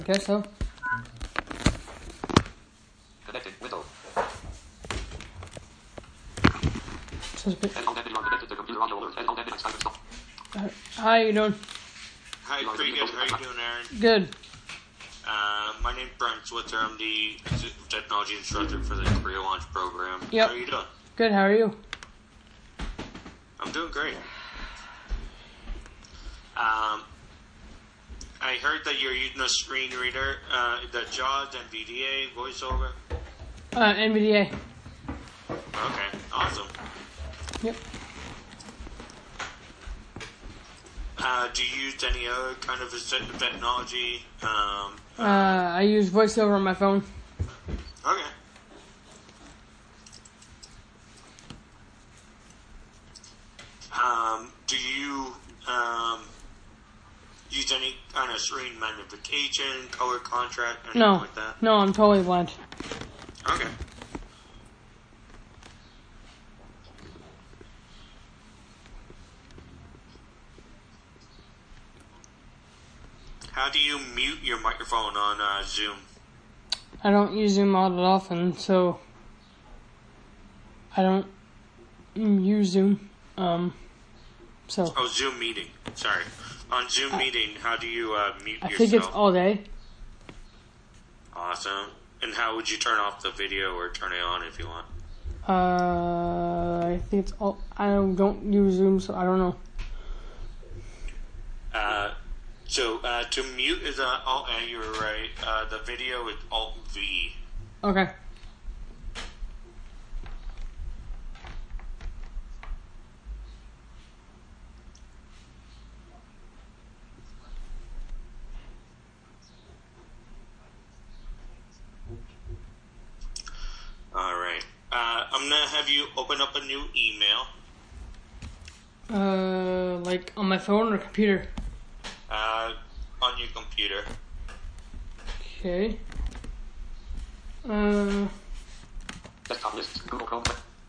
I guess so. Connecting window. How you doing? Hi, pretty good. How you doing, Aaron? Good. My name's Brian Switzer. I'm the technology instructor for the Career Launch program. Yep. How are you doing? Good, how are you? I'm doing great. I heard that you're using a screen reader, the JAWS, NVDA, VoiceOver. NVDA. Okay, awesome. Yep. Do you use any other kind of assistive technology? I use VoiceOver on my phone. Okay. Do you use any kind of screen magnification, color contrast, anything like that? No, I'm totally blind. Okay. How do you mute your microphone on Zoom? I don't use Zoom all that often, so I don't use Zoom. So Oh, Zoom meeting. Sorry. On Zoom meeting, how do you mute I yourself? think it's all day. Awesome. And how would you turn off the video or turn it on if you want? I think it's all. I don't use Zoom, so I don't know. So to mute is Alt A. You're right. The video is Alt V. Okay. All right. I'm gonna have you open up a new email. Like on my phone or computer. On your computer. Okay. Desktop list. Google Chrome.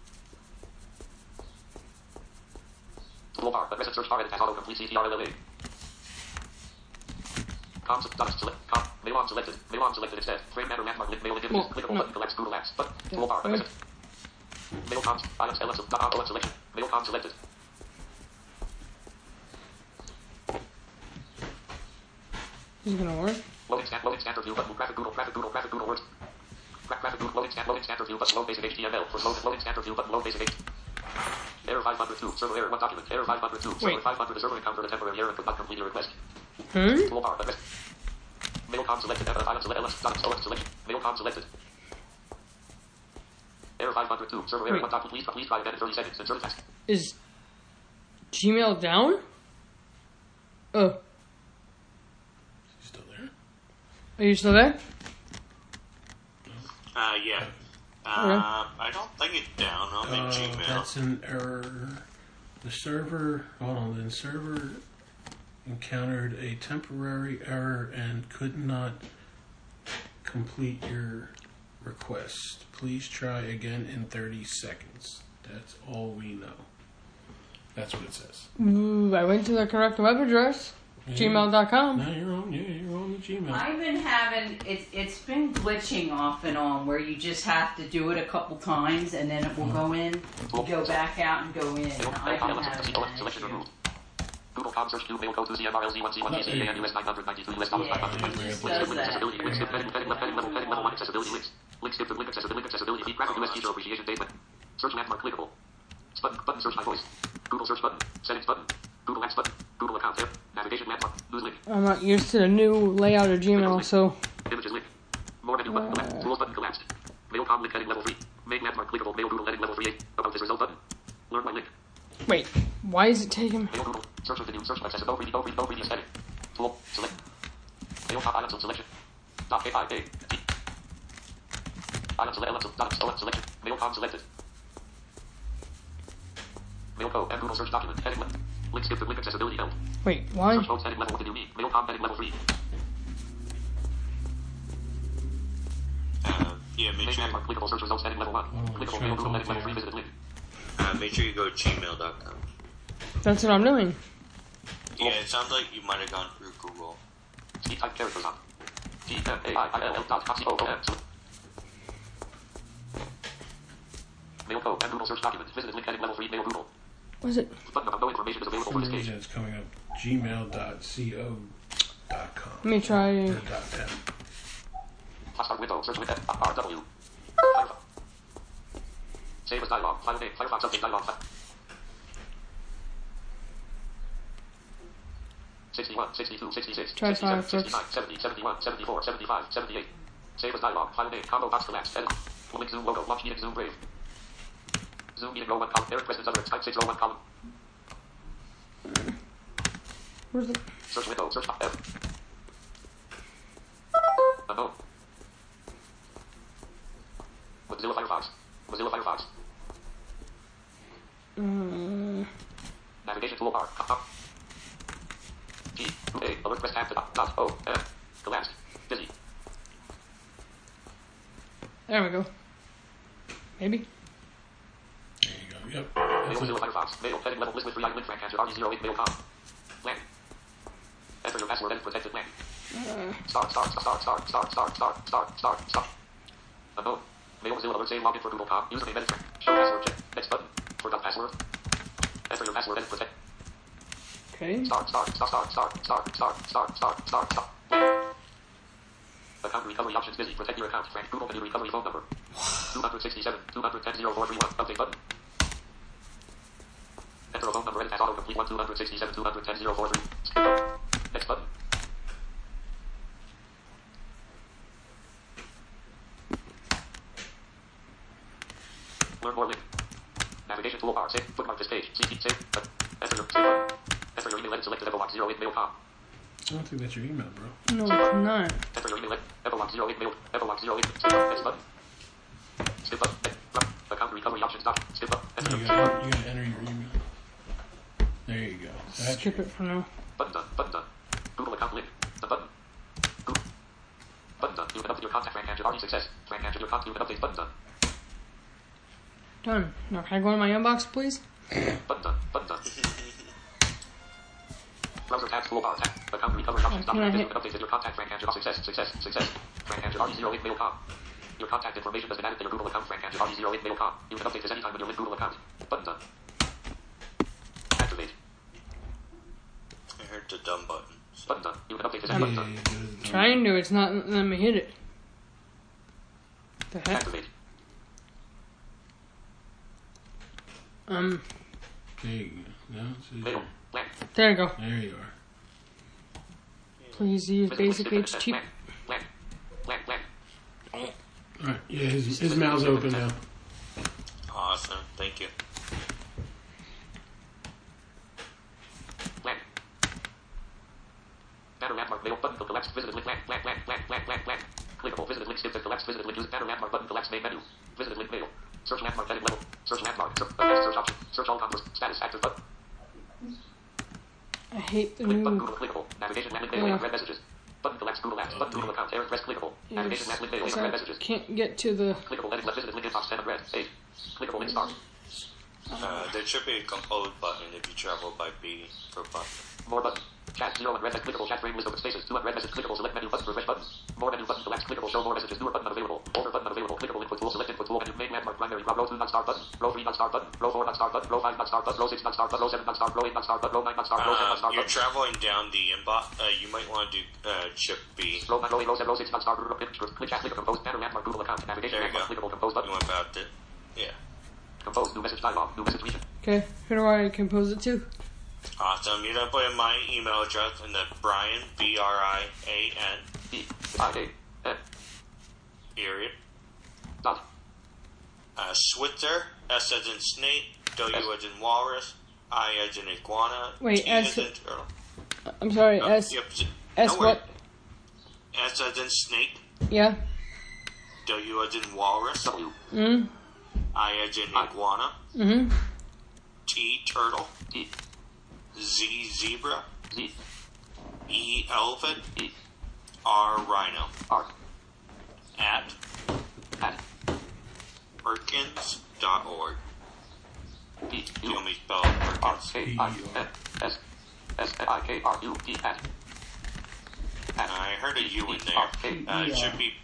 Toolbar. The message search bar edit has autocomplete CTRLLA. Mail on selected. Mail on selected instead. Frame matter landmark link mail images. Clickable button collects Google Apps. Button. Toolbar. The message. Mail comms. Items LS selection. Mail comms selected. This is gonna work. Loading scan view button. Graphic Google words. Graphic Google loading scan view button. Load basic HTML. For loading scan view button. Load basic HTML. Error 502. Server error. One document. Error 502. Server 500. The server encountered a temporary error and could not complete your request. Toolbar. The message. Mail com selected. Items selection. Mail com selected. Error 502. Server error. One document. Please try again in 30 seconds. Insert text. Is Gmail down? Oh. Still there? Are you still there? Yeah. I don't think it's down. I'm in Gmail. That's an error. The server encountered a temporary error and could not complete your request. Please try again in 30 seconds. That's all we know. That's what it says. Ooh, I went to the correct web address. Gmail.com. No, you're on the Gmail. I've been having it's been glitching off and on where you just have to do it a couple times and then it will go in, you go back out and go in. I've been having that issue. Google com search to mail code to CMRLZ1C1DC and US 992 US dollars 500. It does that. Accessibility links. Heading level 1 accessibility links. Link skip to link accessibility. Feed graphic US teacher appreciation data. Search landmark clickable. Button search by voice. Google search button. Settings button. Google Apps button. Google account tab. Navigation landmark. News link. I'm not used to the new layout of Gmail, so. Images link. More menu button collapsed. Tools button collapsed. Mail com link heading level 3. Make landmark clickable. Mail Google heading level 3. About this result button. Learn by link. Wait, why is it taking me? Mail Google. Search with the new search accessibility. No previous heading. Tool. Select. Mail top items of selection. Dot K5 A. T. Items selection. Mail com selected. Mail code and Google search document. Heading left. Link skip to link accessibility held. Wait, why? Search modes heading level 1 to new me. Mail com heading level 3. Yeah, make sure. Clickable search results heading level 1. Clickable mail Google heading level 3 visited link. Make sure you go to gmail.com. That's what I'm doing. Yeah, it sounds like you might have gone through Google. Speed type characters on. T-M-A-I-L-L.com. Mail code and Google search document. Visited link heading level 3 mail Google. What is it? Button above no information is available For for this some page. reason it's coming up gmail.co.com. Let me try. Or .tem. Start window. Search with RW. Save as dialog. File name. Firefox update dialog. 61, 62, 66, Try 67, Firefox. 69, 70, 71, 74, 75, 78. Save as dialog. File name. Combo box collapse. Edit. Link Zoom logo. Launch meeting Zoom Brave. Zoom meeting row 1 column. Eric President's other. Type 6 row 1 column. Where's it? Search window. Search F. Unknown. Mozilla Firefox. Mozilla Firefox. Navigation toolbar. G. A. Alert press tab to dot O. F. Collapsed. Busy. There we go. Maybe. There you go. Yep. Mail That's Mozilla it. Firefox. Mail. Heading level list with free item link frank answer RD08 mail com. Blank. Enter your password and protected blank. Start. Unknown. Mail Mozilla alert save login for Google.com. Username edit frank. Show password check. Next button. Forgot password. Enter your password and protect. Okay. Start. Account recovery options busy. Protect your account. Frank Google menu recovery phone number. 267 210 0431. Update button. Enter a phone number edit as autocomplete 267 210 043. Skip button. Next button. Learn more link. Navigation toolbar. Save. Bookmark this page. Save. Enter your save button. Enter your email and select Evolog08 mail.com. I don't think that's your email, bro. No, it's not. Enter your email at Evolog08 mail. Evolog08. Skip button. Next button. Skip button. Account recovery options doc. Skip button. Enter You your gotta enter your email. There you go. That's Skip it for now. button done. Button done. Google account link. The button. Google. Button done. You can update your contact. Frank Andrew. Already success. Frank Andrew. Your contact. You can update. Button done. Done. Now can I go in my inbox, please? Button done. Button done. Browser tab. Toolbar tab. Account recovery options Can I document. You hit- can update your contact. Frank Andrew. Success. Frank Andrew. RD08 mail.com. Your contact information has been added to your Google account. Frank Andrew. RD08 mail.com. You can update this anytime with your Google account. Button done. Activate. I heard the dumb button. Button done. You can update this Yeah, button yeah, done. yeah. Trying to. It's not letting me hit it. The heck? Activate. There you go. No, Mail. Blank. There you go. there you are. Please use basic HTTP. Blank. Alright, yeah, his mail's open now. Awesome. Thank you. Blank. Banner landmark mail button to collapse. Visited link. Blank. Clickable. Visited link. Skip to collapse. Visited link. Use banner landmark button. Collapse main menu. Visited link mail. Search landmark heading level. Search landmark. Search option. Search all contours. Status active button. I hate the Click button. new. Google clickable. Navigation landing mail. Red messages. Button collapse. Google apps. Button Google account. Eric press clickable. Navigation landing mail. Yes, Red I messages. can't get to the. Clickable edit left. Visited link inbox 10 of red. 8. Clickable link start. There should be a compose button if you travel by B for button. More button. Chat 0 and red clickable chat frame list open spaces. 2 and red message clickable select menu button refresh button. More menu button collapse clickable show more messages. Newer button unavailable. Older button unavailable. Clickable input tool select input tool menu main landmark primary row 2 not start button. Row 3 not start button. Row 4 not start button. Row 5 not start button. Row 6 not start button. Row 7 not start. Row 8 not start button. Row 9 not start. Row 10 not start You're button. traveling down the inbox. You might want to do chip B. Row 9, row 8, row 7, row 6 not start. Click chat click compose banner landmark Google account navigation There you landmark go. clickable compose button. You went about it. Yeah. Compose new message dialog. New message region. Okay, who do I compose it to? Awesome. You're gonna put in my email address and the Brian BRIAN E-I-A-N period. dot. Switzer S as in snake, W as in walrus, I as in iguana, Wait, T S- as in turtle. I'm sorry, No, S. yep, S no what? worries. S as in snake, Yeah? W as in walrus, W. I as in iguana, Mm hmm. T turtle, E. Z zebra, Z. E elephant, E. R rhino. R. At At. Perkins.org. P. Do you U. want me to spell R. Perkins? K. I. N. S. S. I. K. R. U. P. At. I heard a U in there. It should be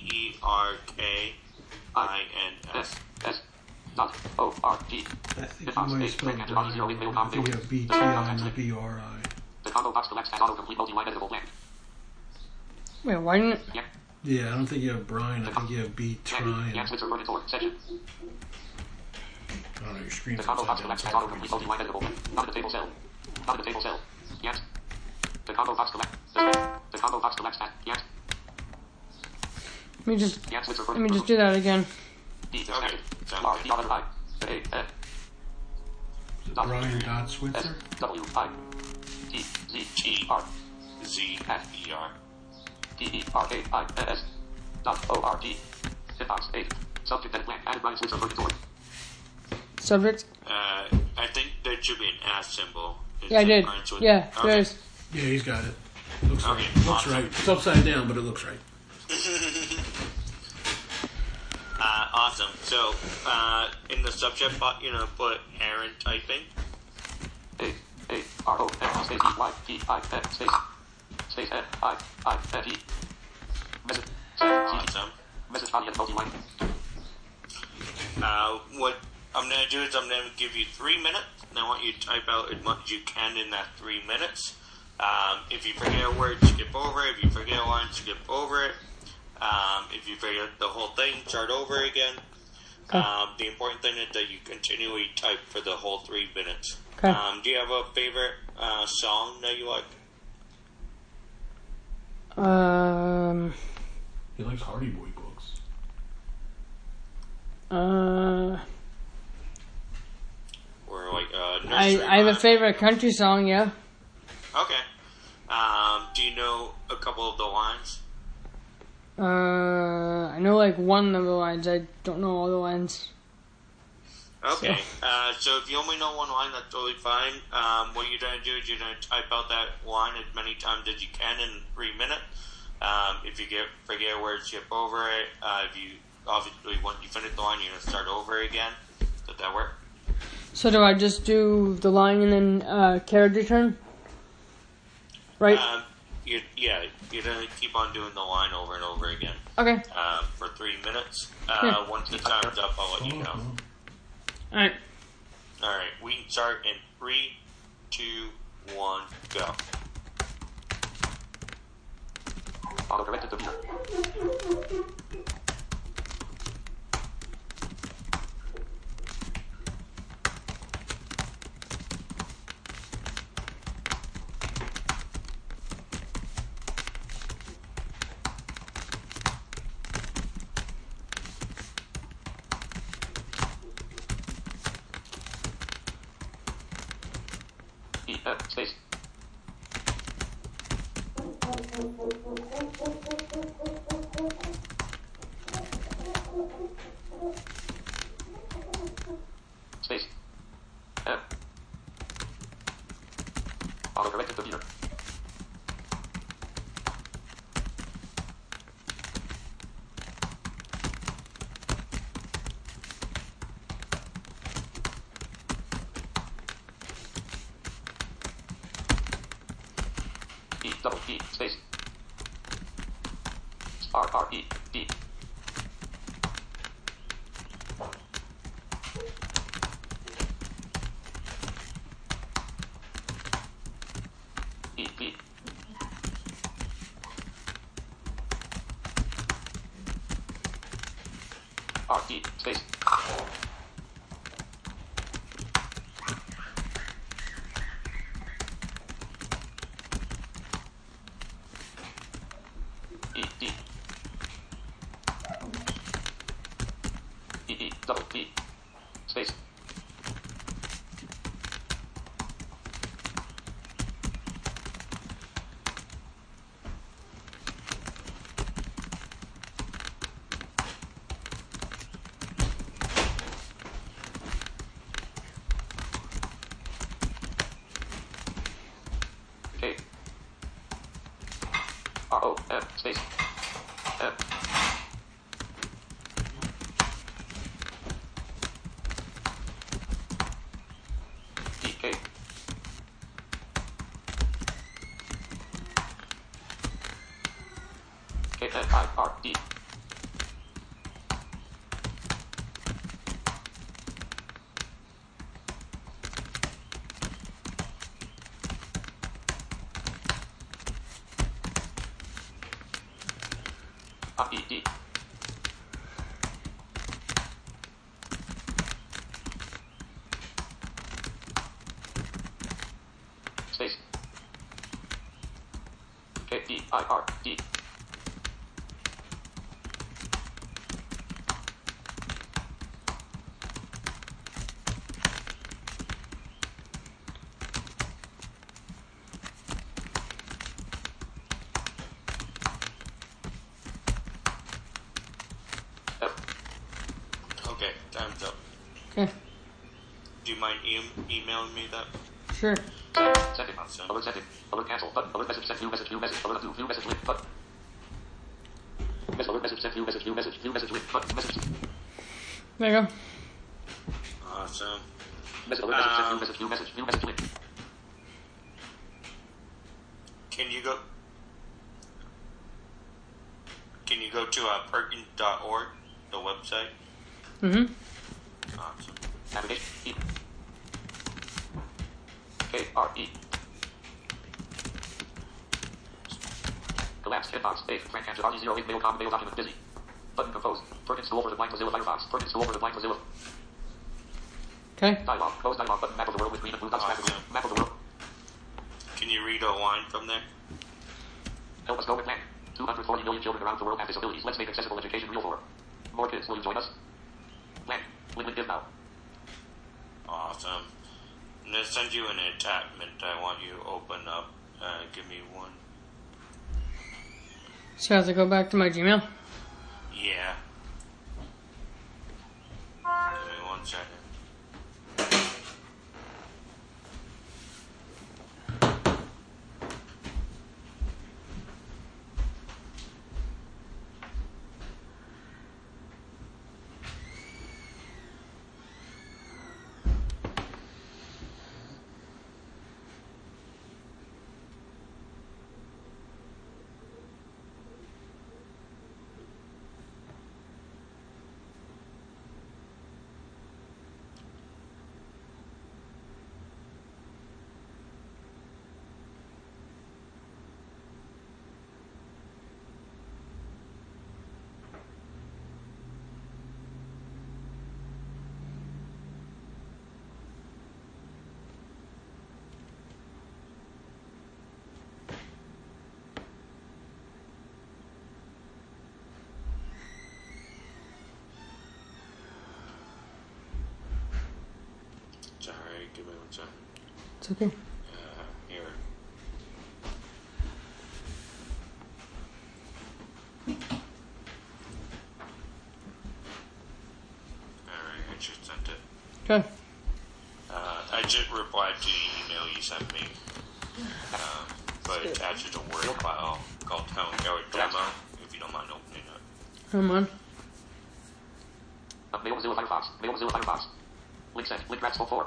PERKINS. Dot O-R-G. I think you might have spelled Brian wrong. I think you have BTI, not BRI. The combo box selects as autocomplete multi-line editable blank. Wait, why didn't it? Yeah, I don't think you have Brian. I think you have B. Trine. Yan Switzer Vernon Tor. Section. I don't know, your screen's The combo box upside down. selects as autocomplete multi-line editable blank. Not in the table cell. Not in the table cell. Yan. The combo box select. The combo box selects that. Yan. Let me just Yan Switzer let Vernon me just do that again. D. Okay, Disconnected. sounds R. good. D. Other I. A. N. Brian dot S. Switzer? W. I. T. Z. G. R. Z-E-R. D-E-R-A-I-N-S. Dot O-R-G. Hitbox 8. Subject and blank. Added Brian Switzer Vernon Tor. Subject. I think there should be an ass symbol. Yeah, I did. Brian Switzer. Yeah, Okay. there is. Yeah, he's got it. Looks Okay, right. Looks awesome. right. It's upside down, but it looks right. Awesome. So, in the subject box, put Aaron typing. A-R-O-N. Space E-Y-P-I-N. Space. Space N-I-I-N-E. Message. Awesome. Message body and multi-line. What I'm going to do is I'm going to give you 3 minutes, and I want you to type out as much as you can in that 3 minutes. If you forget a word, skip over it. If you forget a line, skip over it. If you forget the whole thing, start over again. Okay. The important thing is that you continually type for the whole 3 minutes. Okay. Do you have a favorite song that you like? He likes Hardy Boy books. Or like nursery I have a rhyme? favorite country song. Yeah. Okay. Do you know a couple of the lines? I know like one of the lines. I don't know all the lines. Okay. So if you only know one line, that's totally fine. What you're going to do is you're going to type out that line as many times as you can in 3 minutes. If you forget a word, skip over it. If you obviously once you finish the line, you're going to start over again. Does that work? So do I just do the line and then character turn? Right. You're going to keep on doing the line over and over again Okay. for 3 minutes. Yeah. Once the time's up, I'll let you know. All right. All right, we can start in 3, 2, 1, go. Auto-corrected computer. E-N space. Space. M. Auto-corrected computer. E double E space. R R E D. E P. R E space. E D. E E double E space. K. R O M space. M. E K. R-D. R-E-D. Space. K-D-I-R-D. Okay, time's up. Okay. Do you mind emailing me that? Sure. Setting. Awesome. Alert setting. Alert cancel. Button. Alert message sent. View message. View message. Alert view. View message link. Button. Alert message sent. View message. View message. View message link. Button. Message. There you go. Awesome. Message. Alert message sent. View message. View message. View message link. Can you go to Perkins.org, the website? Mm-hmm. Awesome. Navigation. E. K-R-E. Collapsed inbox. Dave. Frank Angel. RD08. Mail com. Mail document. Busy. Button composed. Perkins go over the blind Mozilla Firefox. Perkins go over the blind Mozilla. Okay. Dialog. Close dialog button. Map of the world with green and blue dots. Awesome. Map of the world. Can you read a line from there? Help us go with plan. 240 million children around the world have disabilities. Let's make accessible education real for more kids. Will you join us? Plan. Link give now. Awesome. I'm going to send you an attachment I want you to open up. Give me one. So I have to go back to my Gmail. Yeah. Give me 1 second. Sorry, give me 1 second. It's okay. Here. Alright, I just sent it. Okay. I just replied to the email you sent me. But it attaches a Word file called Home Code Demo, if you don't mind opening it. Come on. Mail Mozilla Firefox. Mail Mozilla Firefox. Link sent. Link Ratspoke 4.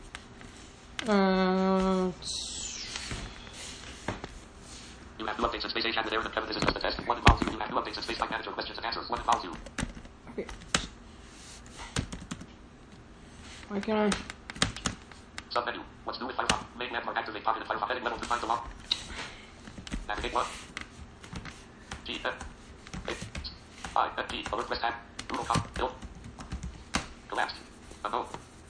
You have new updates in Space Age and with Aaron and Kevin. This is just a test. 1 involves you. You have new updates in Space Time Manager. Questions and answers. 1 involves you. Okay. Why can't I? Submenu. What's new with Firefox? Main landmark. Activate pocket in Firefox. Heading level to find the log. Navigate 1. G. I. G. Alert West tab. Google com. Build. Collapsed. Unknown.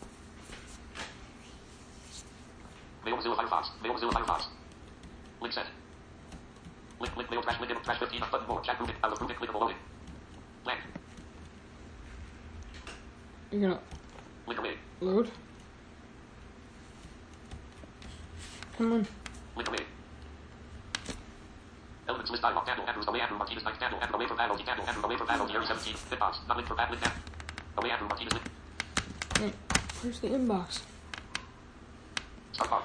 Mail Mozilla Firefox. Mail Mozilla Firefox. Link sent. Link mail trash 15 button more. Chat moving. Out of moving. Clickable loading. Blank. You're gonna Link away. load? Come on. Link away. Elements list dialog. Candle. Andrews. Away. Andrew Martinez. Night. Candle. Andrew. Away from Palo. Candle. Andrew. Away from Palo. Area 17. Bitbox. Not link for bad link now. Away. Andrew Martinez. Link. Wait, where's the inbox? Start box.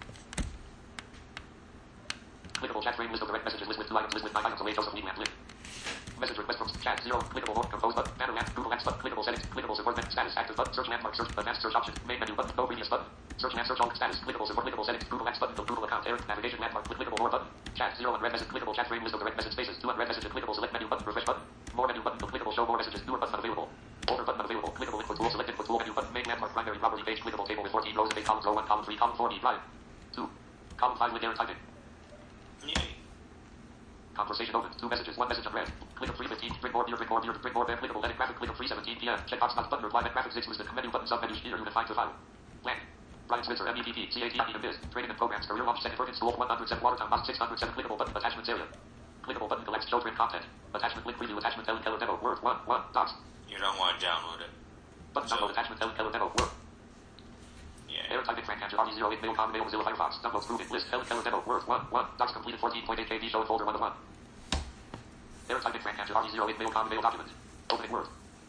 Clickable chat frame list of direct messages list with 2 items list with 9 items away Joseph Leland link. Message request from chat 0. Clickable more compose button. Banner lamp. Google Apps button. Clickable settings. Clickable subvert menu. Status active button. Search landmark. Search advanced search option. Main menu button. Go previous button. Search and search all status. Clickable support. Clickable settings. Google Apps button. Google account. Error. Navigation landmark. Clickable more button. Chat. 0 unread message. Clickable chat frame. List of the read message spaces. 2 unread messages. Clickable select menu button. Refresh button. More menu button. Clickable show more messages. Newer button unavailable. Older button unavailable. Clickable input tool. Select input tool menu button. Main landmark. Primary property page. Clickable table with 14 rows and 8 columns. Row 1, column 3, column 4. E drive. 2. Column 5 with error typing. Yay. Conversation open. 2 messages. 1 message unread. Click of 3:15. Bring more beer. Bring more beer. Bring more beer. Clickable edit graphic. Click of 3:17 p.m. Checkbox box button. Reply back graphics. 6 listed. Menu button. Sub menu. Here. Unified to file. Blank. Brian Switzer. MEPP. CAT. Biz. Training and programs. Career launch. Second Perkins School. 107. Watertown. Box 607. Clickable button. Attachments area. Clickable button. Collects show trim content. Attachment link preview. Attachment Ellen Keller demo. Word. 1. Docs. You don't want to download it. Button download. Attachment Ellen Keller demo. Word. Yeah. Error typing. Frank Hampshire. RG08. Mail. Com. Mail. Mozilla Firefox. Downloads. Proving. List. Ellen Keller demo. Word. 1. Docs completed. 14.8 KB. Show folder 1 of 1. Error typing. Frank Hampshire. RG08. Mail. Com. Mail. Document. Opening Word.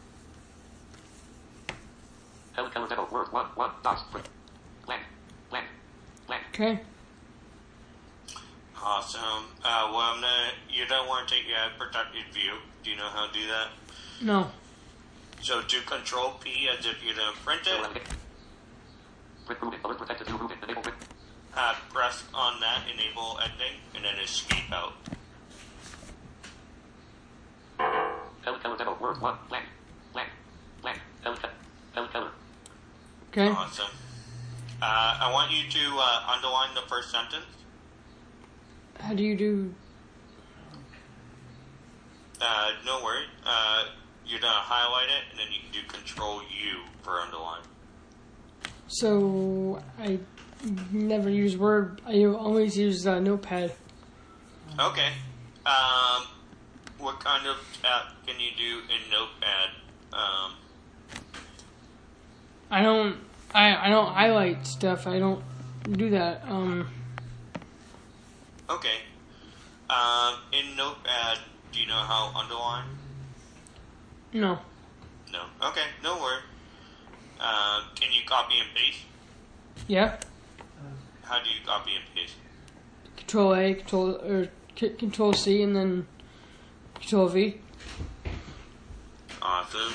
Ellen Keller demo. Word. 1. Docs. Blank. Blank. Blank. Okay. Awesome. Well, you don't want to take your protected view. Do you know how to do that? No. So do Control P as if you're going to print it. Print moving. Alert protected view moving. Enable print. Press on that, enable editing, and then escape out. Ellen Keller demo. Word. 1. Blank. Blank. Blank. Ellen Keller. Okay. Awesome. I want you to underline the first sentence. How do you do? No worry. You're going to highlight it, and then you can do Control U for underline. So I never use Word. I always use Notepad. Okay. What kind of tab can you do in Notepad? I don't highlight stuff. I don't do that. Okay. In Notepad, do you know how to underline? No. No. Okay, no worry. Can you copy and paste? Yeah. How do you copy and paste? Control A, Control C, and then Control V. Awesome.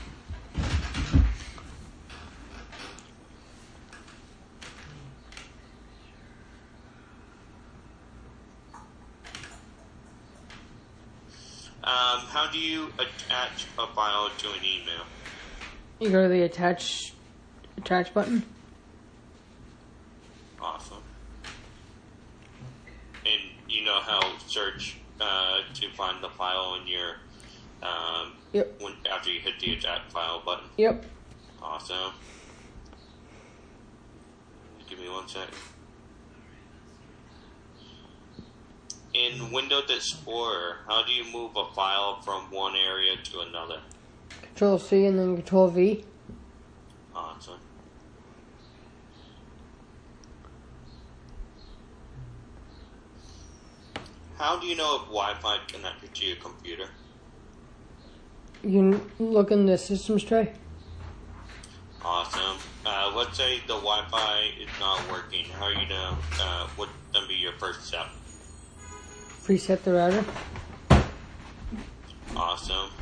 How do you attach a file to an email? You go to the attach button. Awesome. And you know how to search to find the file in your Yep. after you hit the attach file button. Yep. Awesome. Give me 1 sec. In Windows Explorer, how do you move a file from one area to another? Control C and then Control V. Awesome. How do you know if Wi-Fi connected to your computer? You can look in the systems tray. Awesome. Let's say the Wi-Fi is not working. How are you gonna? What's gonna be your first step? Preset the router. Awesome.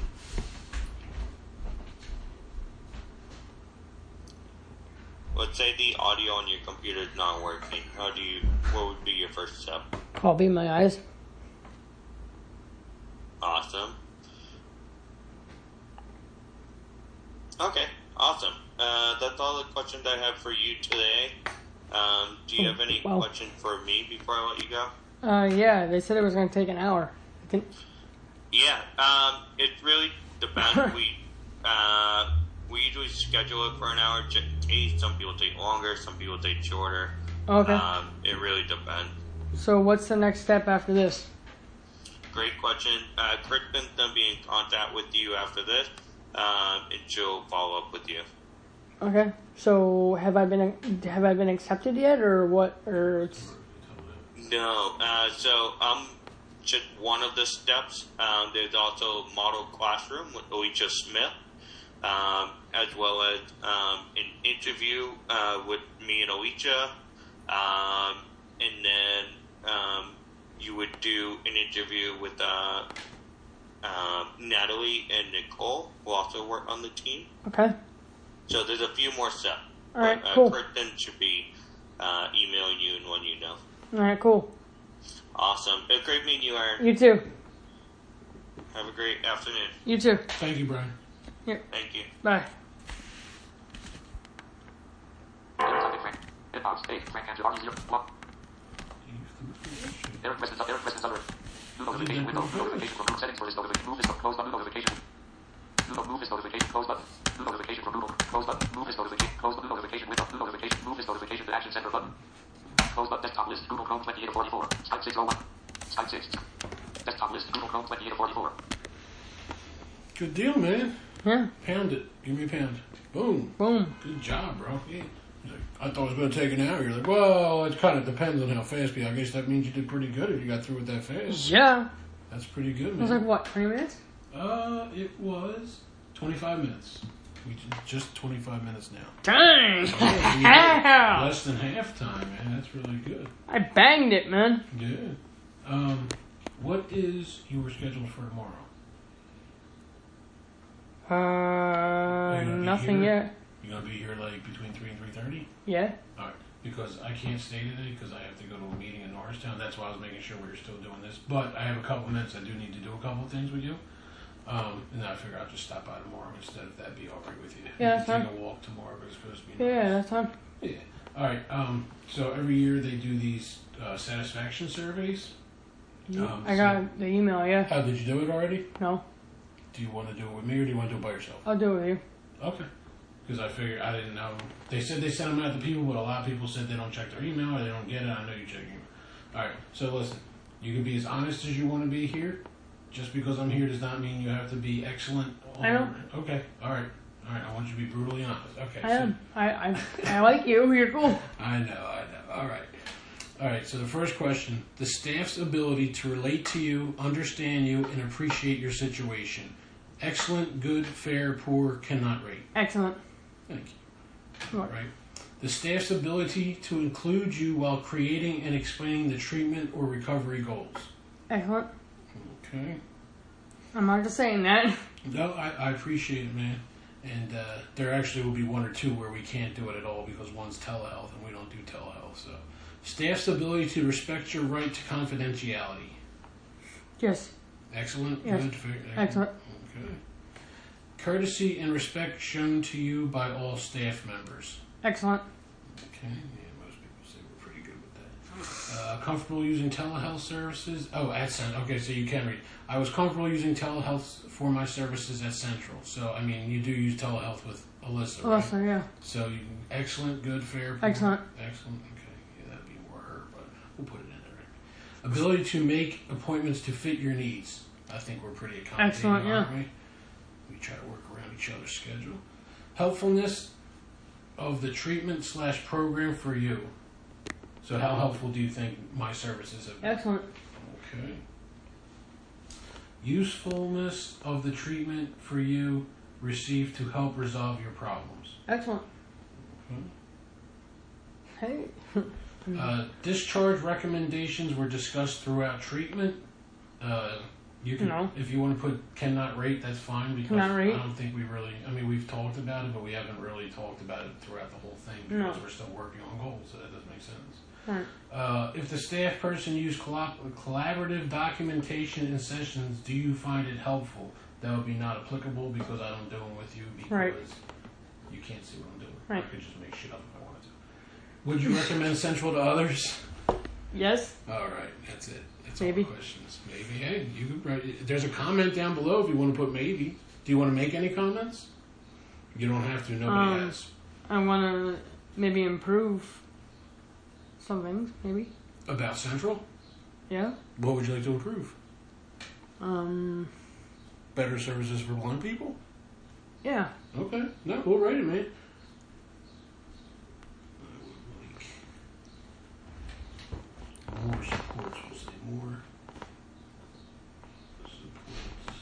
Let's say the audio on your computer is not working. What would be your first step? Call Be My Eyes. Awesome. Okay, awesome. That's all the questions I have for you today. Do you have any wow. questions for me before I let you go? Yeah, they said it was going to take an hour. Yeah, it really depends. We usually schedule it for an hour just in case. Some people take longer, some people take shorter. Okay. It really depends. So what's the next step after this? Great question. Kristen's going to be in contact with you after this, and she'll follow up with you. Okay. So have I been accepted yet, or what? Or it's... No. So I'm just one of the steps. There's also Model Classroom with Alicia Smith, as well as an interview with me and Alicia, and then you would do an interview with Natalie and Nicole, who also work on the team. Okay. So there's a few more steps. All right, But, cool. Kristen should be emailing you and letting you know. All right, cool. Awesome. It was great meeting you, Aaron. You too. Have a great afternoon. You too. Thank you, Brian. Thank you. Bye. Inbox. Hey, Frank Andrew, R0. Block. Eric Weston's other. New notification window. New notification from group settings for this notification. Move this close button. New notification. Move this notification. Close button. New notification from Google. Close button. Move this notification. Close button. New notification window. New notification. Move this notification to Action Center button. Close button. Desktop list. Google Chrome 28 of 44. Skype 601. Skype 6. Desktop list. Google Chrome 28 of 44. Good deal, man. Yeah. Pound it. Give me a pound. Boom. Boom. Good job, bro. Yeah. I thought it was going to take an hour. You're like, well, it kind of depends on how fast you. I guess that means you did pretty good if you got through it that fast. Yeah. That's pretty good, It was man. like, what, 20 minutes? It was 25 minutes. We just 25 minutes now. Dang. Yeah, less than halftime, man. That's really good. I banged it, man. Good. What is your schedule for tomorrow? Are you gonna be Nothing here? yet. You gonna be here like between 3 and 3:30? Yeah. All right. Because I can't stay today because I have to go to a meeting in Norristown. That's why I was making sure we were still doing this. But I have a couple minutes. I do need to do a couple of things with you. And then I figure I'll just stop by tomorrow instead, if that'd be all right with you. Yeah, We that's can fine. take a walk tomorrow, but it's supposed to be nice. Yeah, that's fine. Yeah. All right. So every year they do these satisfaction surveys. I got the email, yeah. How did you do it already? No, Do you want to do it with me or do you want to do it by yourself? I'll do it with you. Okay. Because I figured I didn't know. They said they sent them out to people, but a lot of people said they don't check their email or they don't get it. I know you check email. All right. So listen, you can be as honest as you want to be here. Just because I'm here does not mean you have to be excellent. I know. Okay. All right. All right. I want you to be brutally honest. Okay. I am. I like you. You're cool. I know. All right. All right. So the first question: the staff's ability to relate to you, understand you, and appreciate your situation. Excellent, good, fair, poor, cannot rate. Excellent. Thank you. What? All right. The staff's ability to include you while creating and explaining the treatment or recovery goals. Excellent. Okay. I'm not just saying that. No, I appreciate it, man. And there actually will be one or two where we can't do it at all because one's telehealth and we don't do telehealth. So, staff's ability to respect your right to confidentiality. Yes. Excellent. Yes. Good. Fair, Excellent. Okay. Courtesy and respect shown to you by all staff members. Excellent. Okay. Yeah, most people say we're pretty good with that. Comfortable using telehealth services. Oh, at Central. Okay, so you can read. I was comfortable using telehealth for my services at Central. So, I mean, you do use telehealth with Alyssa, right? Alyssa, yeah. So, you excellent, good, fair. Poor. Excellent. Excellent. Okay. Yeah, that'd be more her, but we'll put it in there. Ability to make appointments to fit your needs. I think we're pretty accommodating, Excellent, yeah. aren't we? We try to work around each other's schedule. Helpfulness of the treatment/program for you. So how helpful do you think my services have been? Excellent. Okay. Usefulness of the treatment for you received to help resolve your problems. Excellent. Okay. Hey. Discharge recommendations were discussed throughout treatment. You can, No. if you want to put cannot rate, that's fine because Cannot rate. I don't think we really. I mean, we've talked about it, but we haven't really talked about it throughout the whole thing because No. we're still working on goals. So that doesn't make sense. Right. If the staff person used collaborative documentation in sessions, do you find it helpful? That would be not applicable because I don't do them with you because Right. you can't see what I'm doing. Right. I could just make shit up if I wanted to. Would you recommend Central to others? Yes. All right, that's it. That's Maybe. all the questions. Maybe. Hey, you could write. There's a comment down below if you want to put maybe. Do you want to make any comments? You don't have to. Nobody has. I want to maybe improve some things, maybe. About Central? Yeah. What would you like to improve? Better services for blind people? Yeah. Okay. No, we'll write it, man. I would like more supports. We'll say more supports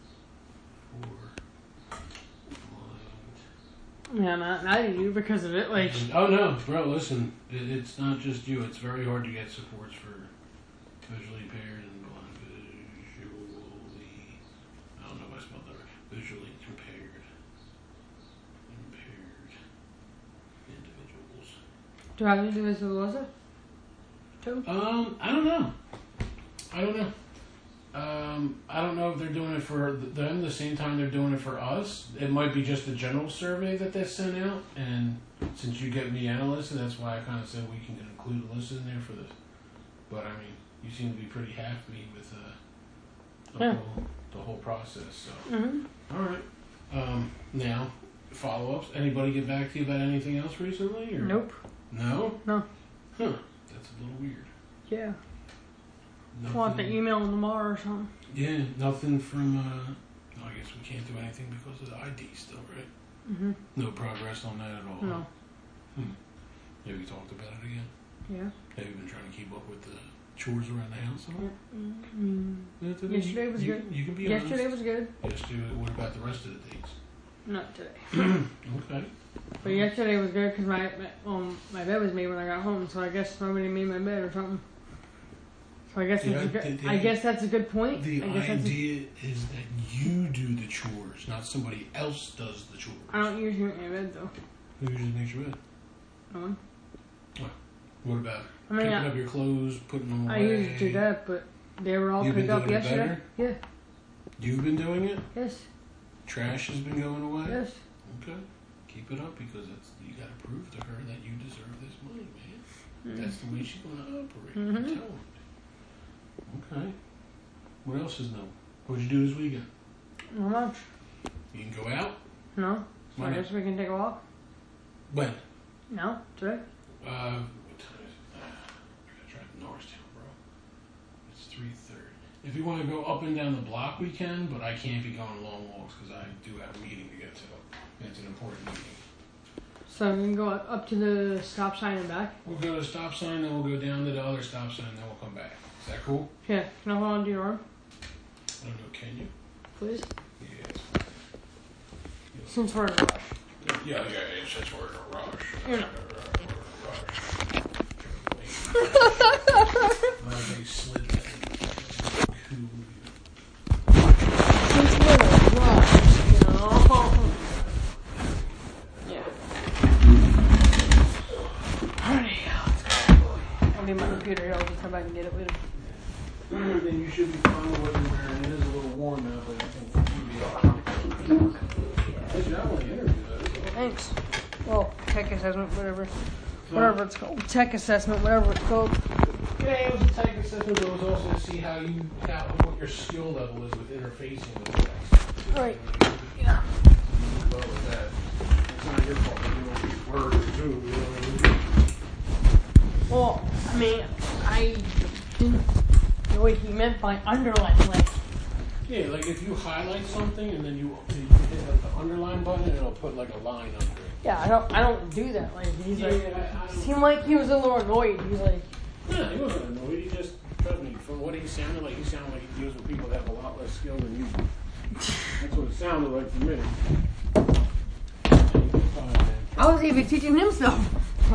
for blind. Yeah, not you because of it. Like, Oh no, bro! Listen, it's not just you. It's very hard to get supports for visually impaired and blind. I don't know if I spelled that right. Visually impaired, Do I have to do this with Alyssa? Too? I don't know. I don't know if they're doing it for them the same time they're doing it for us. It might be just a general survey that they sent out, and since you get me and Alyssa, that's why I kind of said we can include Alyssa in there for this. But I mean, you seem to be pretty happy with the whole process. So, all right. Now, follow-ups. Anybody get back to you about anything else recently? Or? Nope. No? No. Huh. That's a little weird. Yeah. Nothing. I'll have to email them tomorrow or something. Yeah, nothing from, I guess we can't do anything because of the ID still, right? Mm-hmm. No progress on that at all? No. Have you talked about it again? Yeah. Have you been trying to keep up with the chores around the house at all? Yesterday was good. You can be Yesterday honest. was good. Yesterday, what about the rest of the days? Not today. Okay. But yesterday was good because my bed was made when I got home, so I guess somebody made my bed or something. So I guess I guess that's a good point. The idea is that you do the chores, not somebody else does the chores. I don't usually make my bed though. Who usually makes your bed? No one. What about picking up your clothes, putting them away? I usually do that, but they were all picked up yesterday. Yeah. You've been doing it? Yes. Trash has been going away? Yes. Okay. Keep it up because you got to prove to her that you deserve this money, man. That's the way she's going to operate. You tell her. Okay. What else is new? What'd you do this weekend? Not much. You can go out? No. So Why I not? guess we can take a walk. When? No. Today. What time is it? I gotta drive to Norristown, bro. It's 3:30. If you want to go up and down the block, we can, but I can't be going long walks because I do have a meeting to get to. It's an important meeting. So we can go up to the stop sign and back? We'll go to the stop sign, then we'll go down to the other stop sign, then we'll come back. Is that cool? Yeah. Can I hold on to your arm? I don't know, can you? Please? Yeah, it's fine. Since we're in a rush. Yeah, since we're in a rush. You're not. They slid that. Cool. Since we're in a rush, you know. Yeah. Alrighty, let's go. I'll leave my computer here. I'll just come back and get it later. Then you should be fine with what you're wearing. It is a little warm now, but I think you'll be alright. Good job on the interview, though. Thanks. Well, tech assessment, whatever it's called. Tech assessment, whatever it's called. Yeah, it was a tech assessment, but it was also to see what your skill level is with interfacing with the text. Right. Yeah. Well, with that, it's not your fault. You know, words too. You know what I mean? Well, I mean, I didn't know what he meant by underline. Like, yeah, like if you highlight something and then you hit like the underline button, and it'll put like a line under it. yeah, I don't do that. Like, he's like, seemed like he was a little annoyed. He's like, No, he wasn't annoyed. He just, trust me, from what he sounded like he deals with people that have a lot less skill than you do. That's what it sounded like to me. I was even teaching him stuff.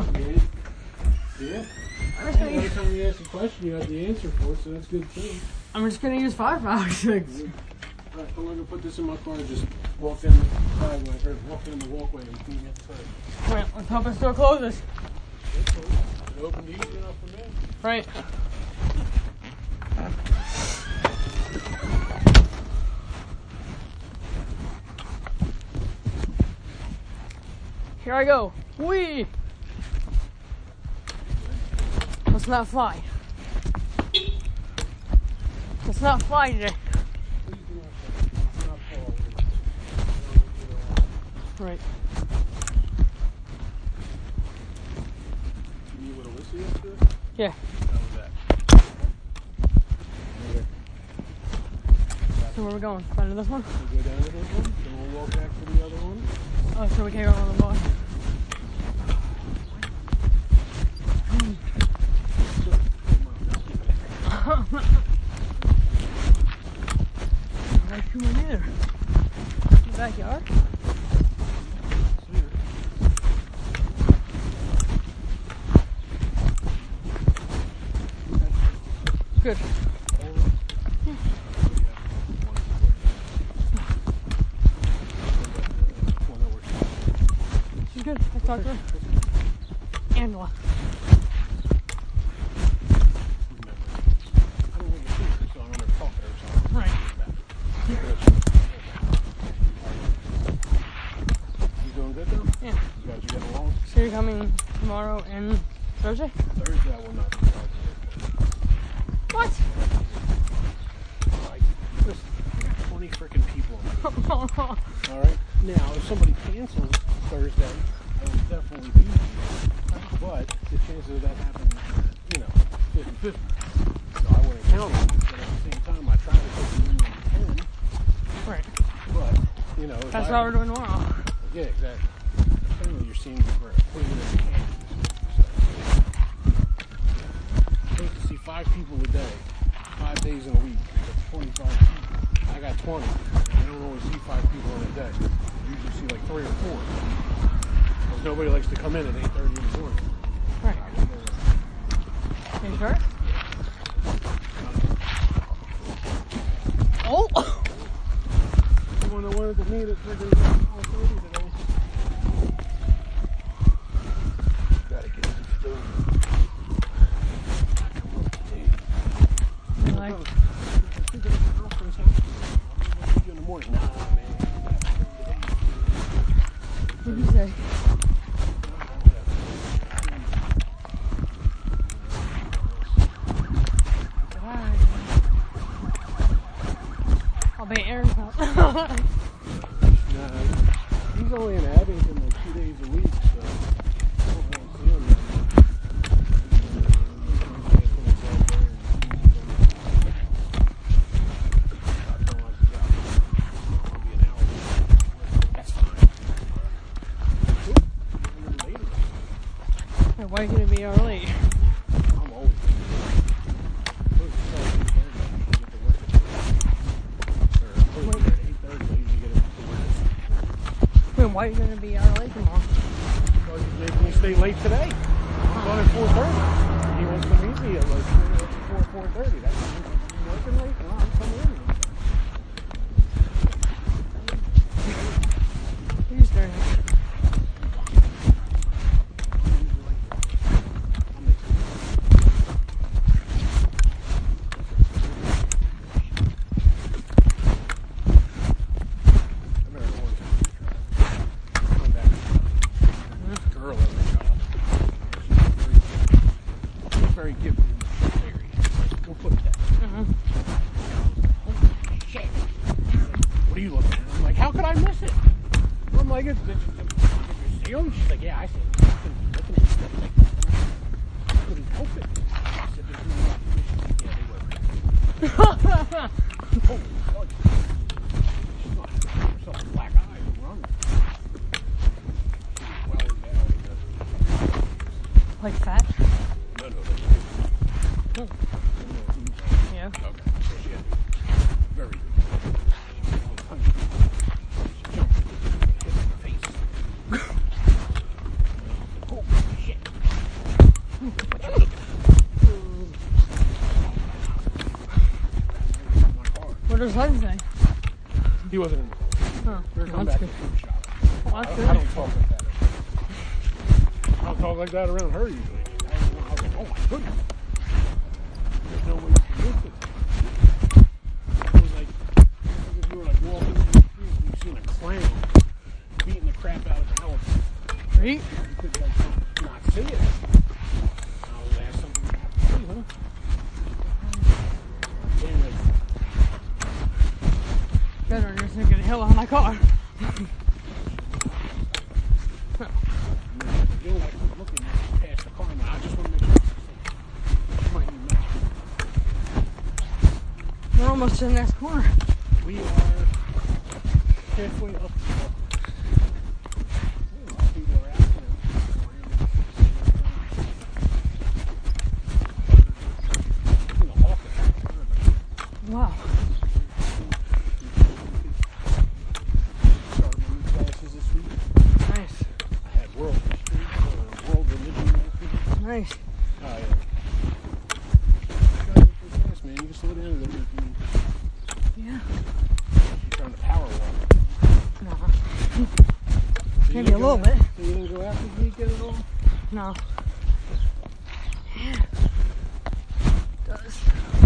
Yeah. Every time you ask a question, you have the answer for it, so that's good too. I'm just gonna use Firefox. Alright, I'm going to put this in my car and just walk down the driveway, or walk down the walkway and clean it outside. Wait, let's hope it still closes. It opened easy enough for me. Right. Here I go. Whee! Let's not fly. Let's not fly today. Right. You meet with Alyssa yesterday? Yeah. How was that? So where are we going? Find this one? We'll go down to this one, then we'll walk back to the other one. Oh, so we can't go on the bottom. Right through my either. The backyard. Good. She's good. I talked to her. Angela. I don't want to see her, so I'm going to talk to her. So Right. You doing good though? Yeah. You guys are getting along? So you're coming tomorrow and Thursday? Thursday I will not be talking. What? Like, listen, I got 20 freaking people on the Alright? Now, if somebody cancels Thursday, I will definitely be here. But the chances of that happening, 50-50. So I wouldn't count on it. But at the same time, I try to put the minimum 10. Right. But, That's what we're doing tomorrow. Yeah, exactly. Apparently you're seeing where I put it in the can. I'm supposed to see 5 people a day, 5 days in a week. That's 25 people. I got 20. I don't always see 5 people in a day. I usually see like 3 or 4. Because nobody likes to come in at 8:30 in the morning. Right. You sure? Oh! The one that wanted to meet at freaking 4:30 today. Gotta get some food. Like, in the morning. Nah, man. what did you say? I'll be Aaron's house. Nah, he's only in Abington like 2 days a week, so I don't want to see him that much. That's fine. Hey, why are you going to be early? I'm always Wait, why are you going to be early tomorrow? Because he's making me stay late today. I'm going at 4:30. He wants to meet me at like 4:30. That's I'm working late. Well, I'm coming in. Who's doing it? Very gifted in this area. We'll put it that way. Holy shit. What are you looking at? I'm like, how could I miss it? I'm like, did you see him? She's like, yeah, I see him. I'm looking at stuff like that. I couldn't help it. I said, there's no opposition. Yeah, they were. Holy fuck. She's not herself a black eye and running. She's well endowed. Like fat? No. Yeah. Okay. So she had very good. She jumped, hit in the face. Oh, shit. What does Len say? He wasn't in the Oh, we were coming that's back good. to the food shop. Well, I that's don't good. talk like that. I don't talk like that around her usually. I was like, oh my goodness. There's no way you can miss it. It was like, if you were like walking in the street and you've seen a clown beating the crap out of an elephant. Right? You could like not see it. I was asked something to see, huh? Anyway, Better than just gonna get a hill on my car. you don't like to keep looking past the car. I just want to make sure. She might even mention. We're almost to the next corner. We are halfway up the walk. People are out there. Wow. Started my new classes this week. Nice. I had world history, world religion. Nice. Oh, yeah. Class, man. You can slow down a little bit. Yeah. You're trying to power walk. No. So Maybe a little bit. So you didn't go out this weekend at all? No. is.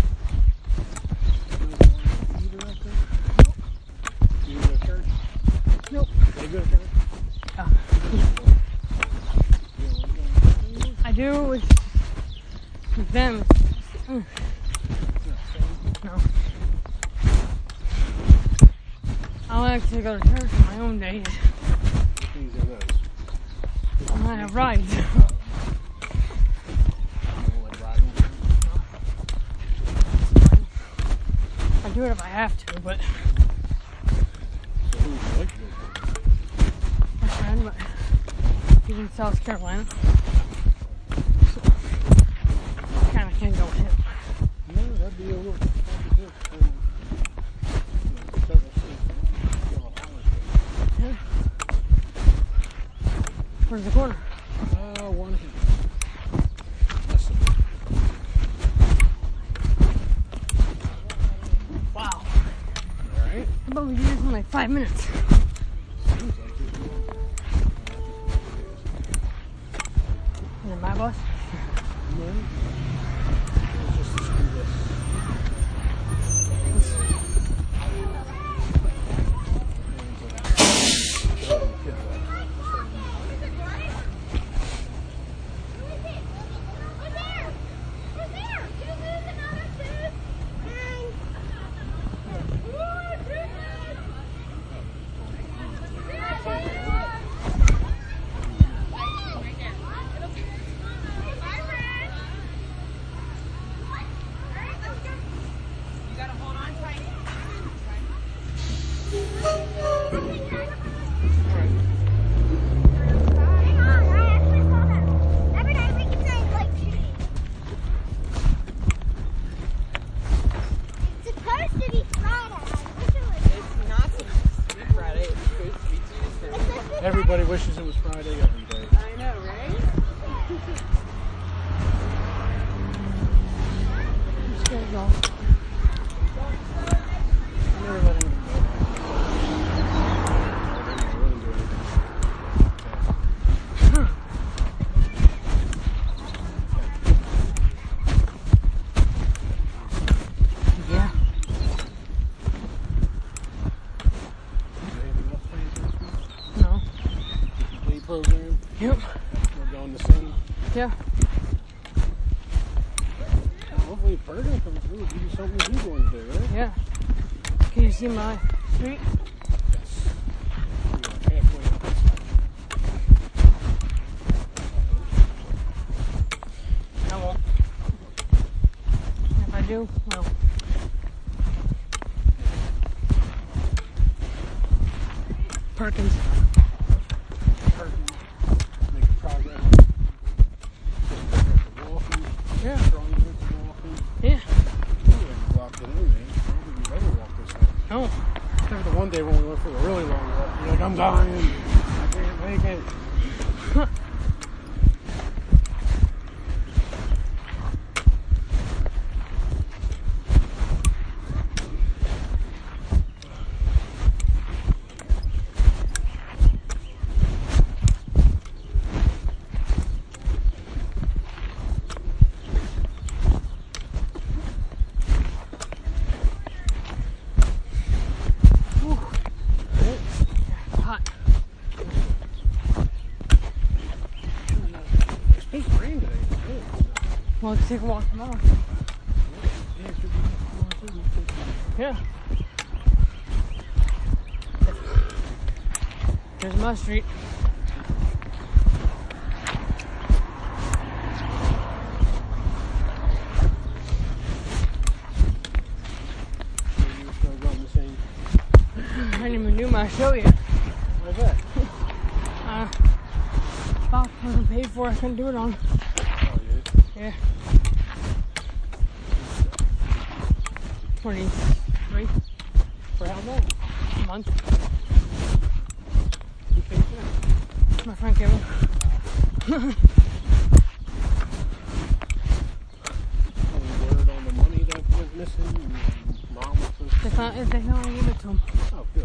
You go to church? Nope. They go to church? I do with them. No. I like to go to church on my own days. What things are those? When I have rides. You don't like riding? I do it if I have to, but So who would you like to go to? my friend, but he's in South Carolina. So I kinda can't go with him. No, that'd be a little complicated. Several states. Go on holiday. Yeah. Where's the corner? One here. Less than Wow. Alright. How about we do this in like 5 minutes? Seems like it. Is it my bus? No. It's just to screw this. Everybody wishes it was Friday every day. I know, right? Just gonna go. I never let anyone go. I wouldn't do anything. Yeah. Anything else planned for this week? No. Play program? Yep. We're going to sun. Yeah. Hopefully if Virgo comes through, it'll give you something you're going to do, right? Yeah. Can you see my street? Yes. You're halfway up this side. I won't. If I do, well. Perkins. Perkins, making progress. Walking, Yeah. strong units walking. Yeah. You haven't walked it anyway. I don't think you've ever walked this way. Oh. Except for the one day when we went for a really long walk. You're like, I'm dying. I can't make it. Hot. It's supposed to rain today. It's good. Well, let's take a walk tomorrow. Yeah, it should be more too. Yeah. There's my street. Maybe we'll start going the same. I didn't even do my show yet. Why's that? Box wasn't paid for. I couldn't do it on. Oh, yeah. Yeah. 23 For how long? a month. Who pays that? My friend Kevin. Any word on the money that was missing? And Mom was supposed to... They can't give it to him. Oh, good.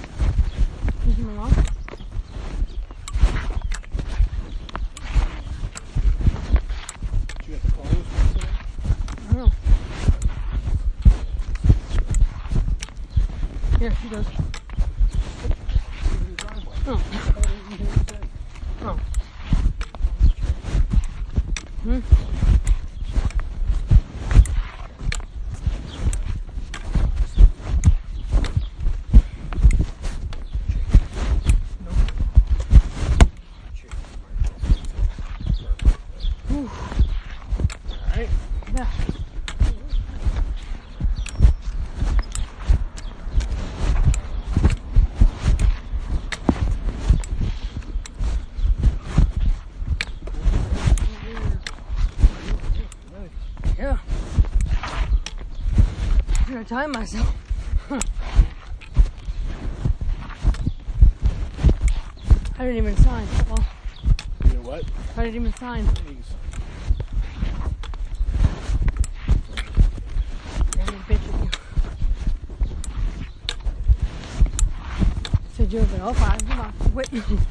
Is my mom? Yeah, she does. Oh. Oh. Hmm? Alright. Yeah. Yeah. I'm gonna time myself. I didn't even sign. Well, You know what? I didn't even sign. I need a picture of you. Said you were all fine. Come on, quit.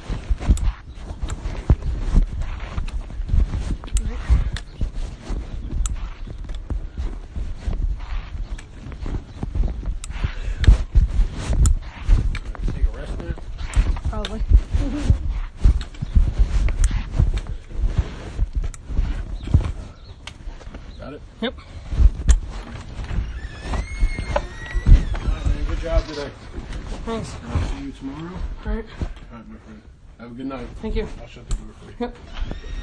Take a rest now. Probably. Got it? Yep. Alright, man. Good job today. Thanks. I'll see you tomorrow. All right. Alright, my friend. Have a good night. Thank you. I'll shut the door for you. Yep.